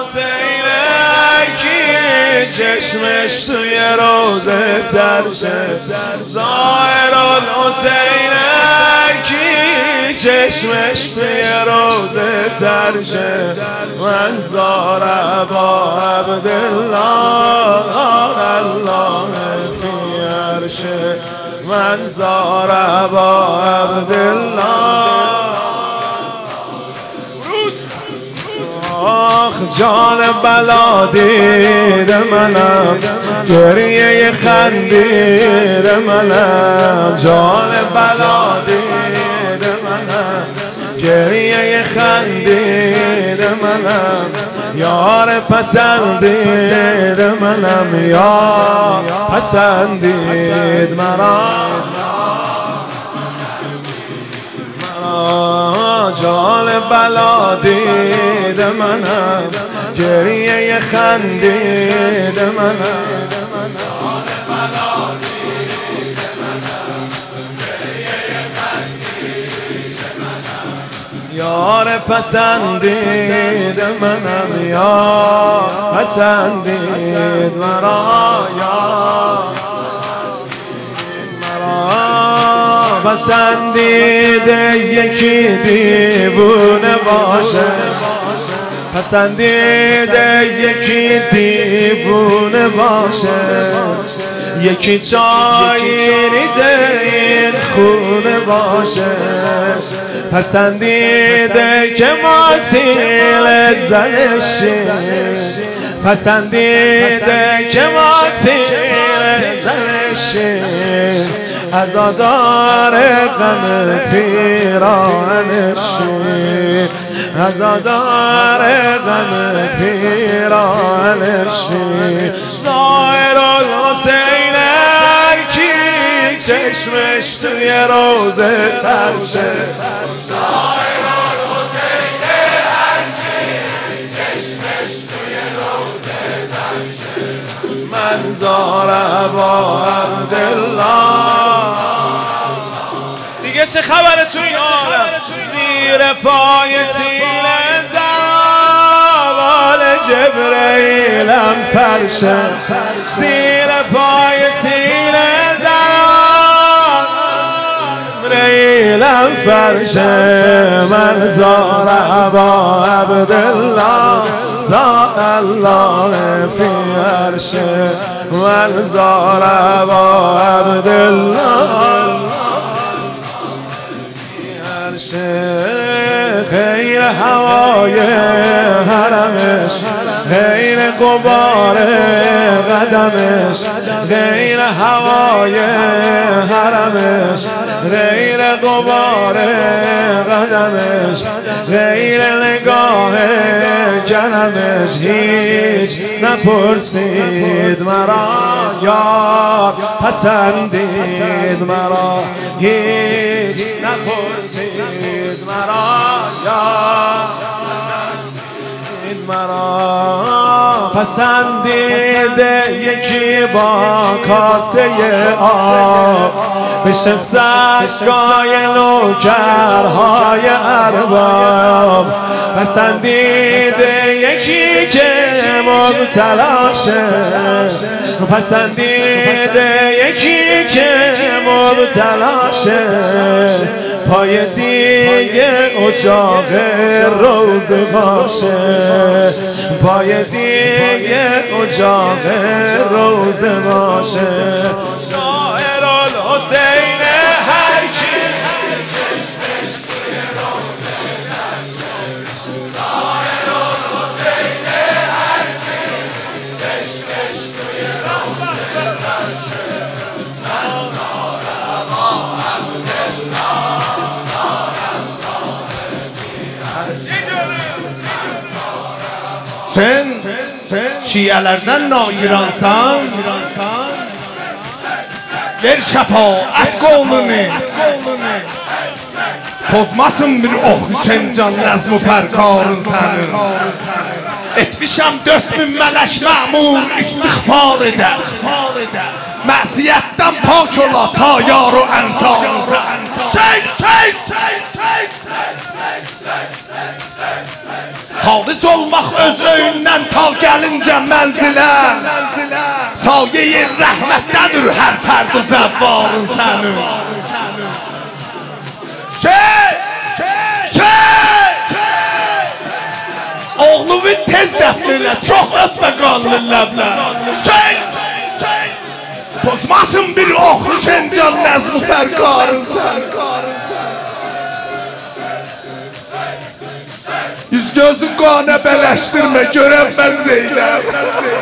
حسینکی چشمش توی روزه ترشه ظاهر الحسینکی چشمش توی روزه ترشه من زار با عبدالله الله فی عرشه من زار با عبدالله آخ جان بلا دید منم گریه خندید منم جان بلا دید منم گریه خندید منم یار پسندید منم یار پسندید مرا جان بلا دید منم گریه خندید منم جان بلا دید منم گریه خندید منم یار پسندید منم یار پسندید مرا یار پسندیده یکی دیوونه باشه پسندیده یکی دیوونه باشه یکی چای ریزه این خونه باشه پسندیده که ماسیل زنشه پسندیده که ماسیل زنشه عزادار غم پیرانشی عزادار غم پیرانشی ظاهر الحسینکی چشمش توی روزه ترشه ظاهر الحسینکی چشمش توی روزه ترشه من زار با عبدالله دیگه چه خبره توی عالم زیر پای سینه زوال جبرئیلم فرشه زیر پای سینه جبرئیلم فرشه من زار با عبدالله زار الله فی عرشه من زار با عبدالله غیر هوای حرمش غیر غبار قدمش غیر هوای حرمش غیر غبار قدمش غیر نگاه جنمش هیچ نپرسید مرا یار پسندید مرا هیچ نپرسید مرا یار پسندید مرا پسندیده یکی با کاسه آب بشه سگای نوکرهای ارباب پسندیده یکی که مبتلاشه پسندیده یکی که مبتلاشه پای دیگه اجاق روز باشه پای دیگه اجاق روز باشه ظاهر الحسین هر کی چشمش توی روزه ترشه ظاهر الحسین هر کی چشمش توی روزه ترشه Sen Şialardan nairansan ver şefaat kolunu pozmasın bir oh Hüseyin can nazmı perkarın senin etmişem 4000 melek memur istiğfar eder məsiyyətdən pak ola ta yar o ensarın sen Xalis olmaq öz öyündən tal gəlincə mənzilə. Sayə-i rəhmətdədir hər fərd-ü zəvvarın sənin. Oğlumu tez dəfn elə, çox öpmə qanlı ləblər. Pozmasın bir oxlu Şəncan nəzmi fərqarın sən. Yüz gözün qanə bələşdirmə, görəm mən Zeynəb.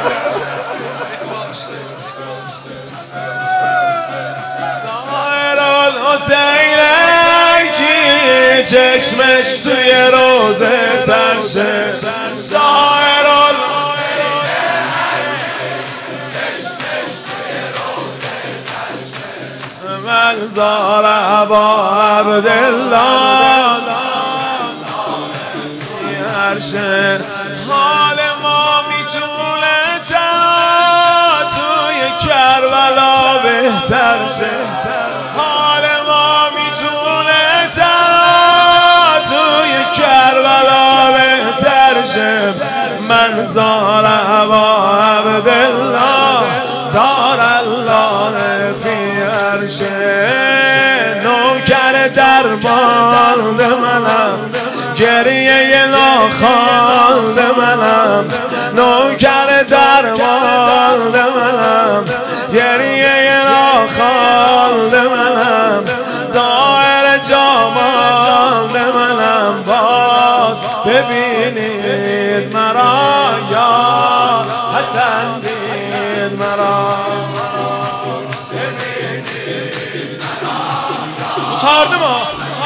ظاهر الحسین کی چشمش توی روزه ترشه ظاهر الحسین چشمش توی روزه ترشه من زار با عبدالله عرشه حال ما میتونه تنها توی کربلا بهتر شه حال ما میتونه تنها توی کربلا بهتر شه من زار با عبدالله زار الله فی عرشه نوکر دربان منم گریه ناخوانده منم نوکر دربان منم گریه ناخوانده منم ظاهر جمال منم باز ببینید مرا یا حسن دید مرا ببینید مرا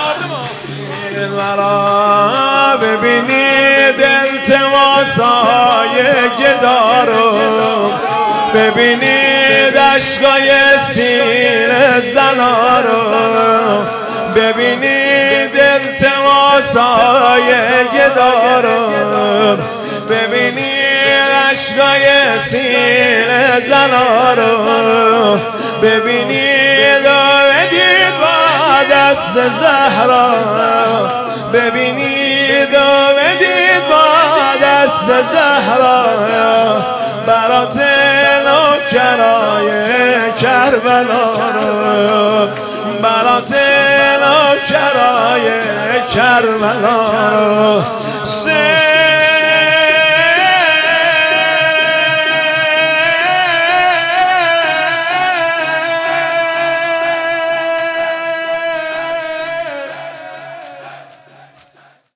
مرا ببینید التماسای گدارو ببینید عشقای سینه زنا رو ببینید التماسای گدارو ببینید عشقای سینه زنا رو ببینید و بدید با دست زهرا ببینید و بدید با دست زهرا برات نوکرای کربلا رو برات نوکرای کربلا رو